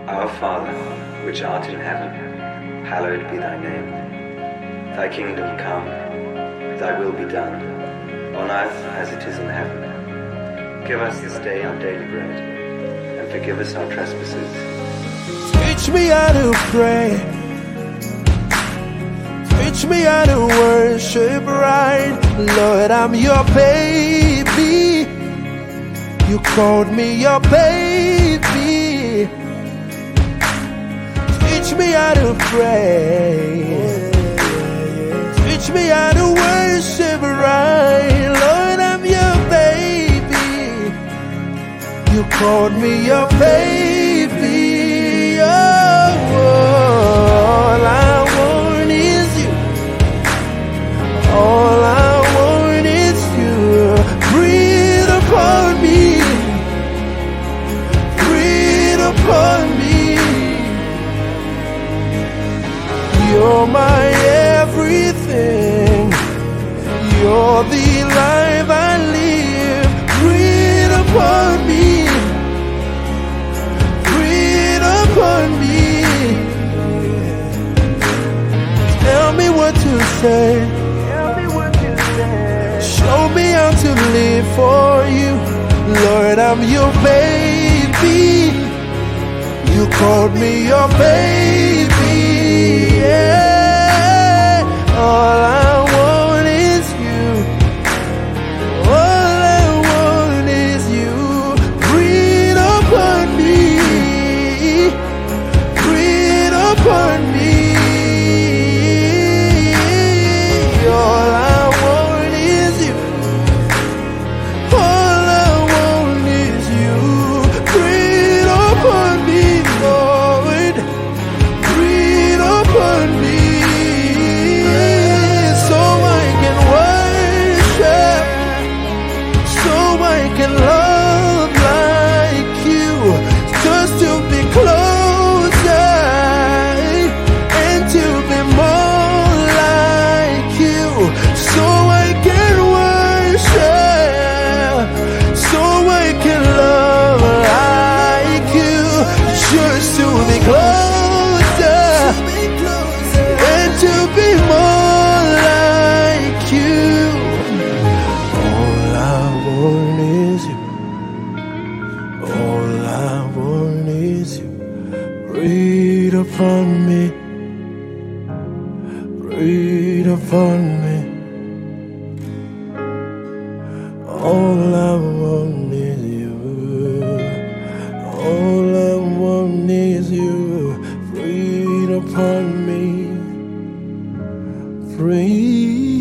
Our Father, which art in heaven, hallowed be thy name. Thy kingdom come, thy will be done, on earth as it is in heaven. Give us this day our daily bread, and forgive us our trespasses. Teach me how to pray. Teach me how to worship right. Lord, I'm your baby. You called me your baby. Teach me how to pray. Teach me how to worship right. Lord, I'm your baby. You called me your baby. Oh, all I want is you. All I want is you. Breathe upon me. Breathe upon me. You're my everything. You're the life I live. Breathe upon me. Breathe upon me. Tell me what to say. Show me how to live for you. Lord, I'm your baby. You called me your baby. Yeah. All I want is you. All I want is you. Breathe upon me. Breathe upon me. All I want is you. All I want is you. Breathe upon me, Lord. Breathe upon me, so I can worship, so I can love like you, just to be closer and to be more like you, so I can worship, so I can love like you, just to be closer and to be more like you. All I want is you. All I want is you. Breathe upon me. Breathe upon me. All I want is you. All I want is you. Breathe upon me. Breathe.